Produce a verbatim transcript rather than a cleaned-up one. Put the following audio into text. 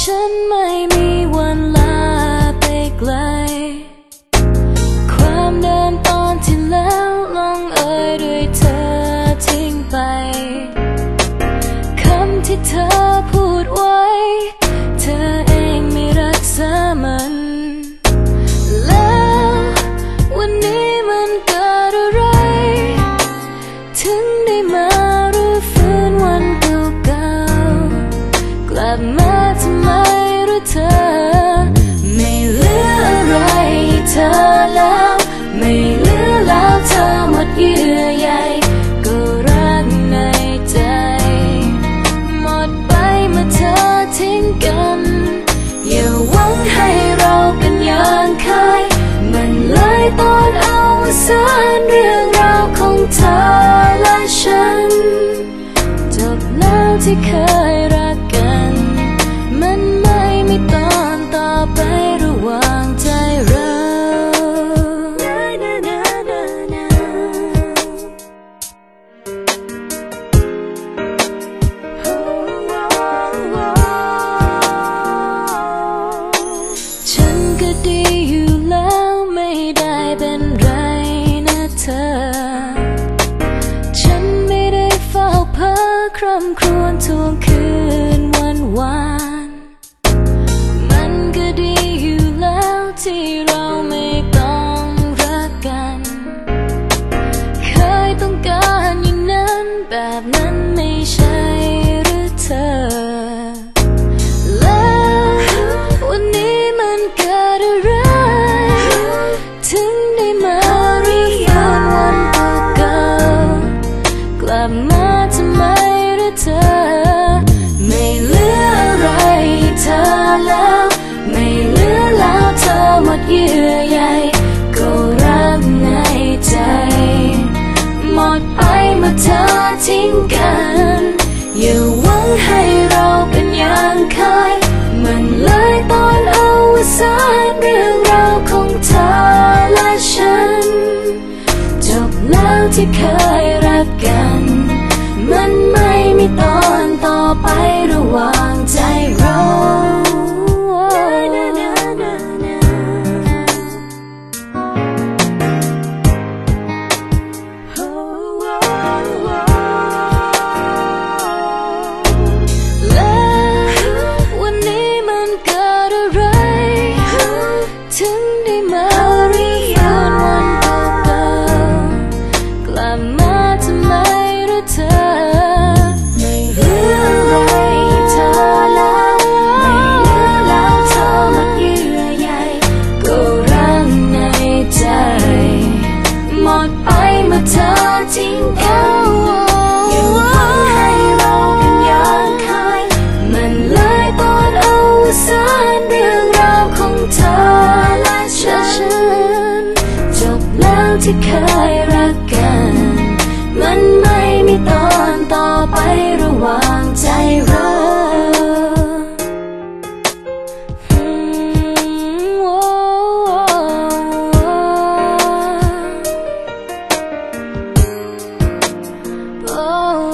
ฉันไม่มีวันลาไปไกลความเดิมตอนที่แล้วลงเอ่ยด้วยเธอทิ้งไปคำที่เธอพูดไว้เธอเองไม่รักษามันแล้ววันนี้มันเกิดอะไรถึงได้มารื้อฟื้นวันเก่าๆกลับมาทำไมหรือเธอไม่เหลืออะไรให้เธอแล้วไม่เหลือแล้วเธอหมดเยื่อใยก็รักในใจหมดไปเมื่อเธอทิ้งกันอย่าหวังให้เราเป็นอย่างเคยมันเลยตอนเอาสารเรื่องราวของเธอและฉันจบแล้วที่เคยรักกันมันไม่มีตอนต่อไประหว่างใจเราฉันก็ดีอยู่แล้วไม่ได้เป็นไรนะเธอฉันไม่ได้เฝ้าเพ้อคร่ำครวญทวงคืนวันวานมันก็ดีอยู่แล้วที่เราไม่ต้องรักกันเคยต้องการอย่างนั้นแบบนั้นไม่ใช่หรือเธอแล้ววันนี้มันเกิดอะไรถึงได้มารื้อฟื้นวันเก่าๆกลับมาทำไมหรือเธอไม่เหลืออะไรให้เธอแล้วไม่เหลือแล้วเธอหมดเยื่อใยก็รักในใจหมดไปเมื่อเธอทิ้งกันอย่าหวังให้เราเป็นอย่างเคยมันเลยตอนเอาสารเรื่องราวของเธอและฉันจบแล้วที่เคยรักกันมันไม่มีตอนต่อไประหว่างใจเราถึงได้มารื้อฟื้นวันเก่าๆกลับมาทำไมหรือเธอไม่เหลืออะไรให้เธอแล้วไม่เหลือแล้วเธอหมดเยื่อใยก็รักในใจหมดไปเมื่อเธอทิ้งกันอย่าหวังให้เราเป็นอย่างเคยมันเลยตอนเอาสารเรื่องราวของเธอฉันจบแล้วที่เคยรักกันมันไม่มีตอนต่อไประหว่างใจเราโอ้